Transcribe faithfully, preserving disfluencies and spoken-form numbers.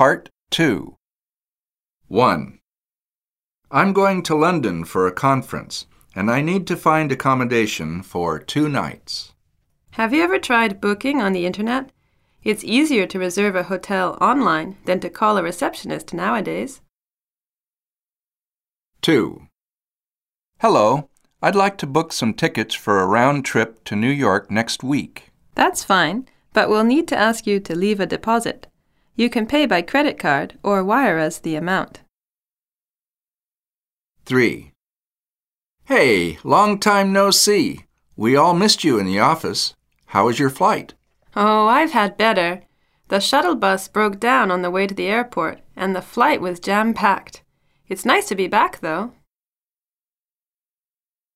Part two. one. I'm going to London for a conference, and I need to find accommodation for two nights. Have you ever tried booking on the internet? It's easier to reserve a hotel online than to call a receptionist nowadays. two. Hello, I'd like to book some tickets for a round trip to New York next week. That's fine, but we'll need to ask you to leave a deposit. You can pay by credit card or wire us the amount. three. Hey, long time no see. We all missed you in the office. How was your flight? Oh, I've had better. The shuttle bus broke down on the way to the airport, and the flight was jam-packed. It's nice to be back, though.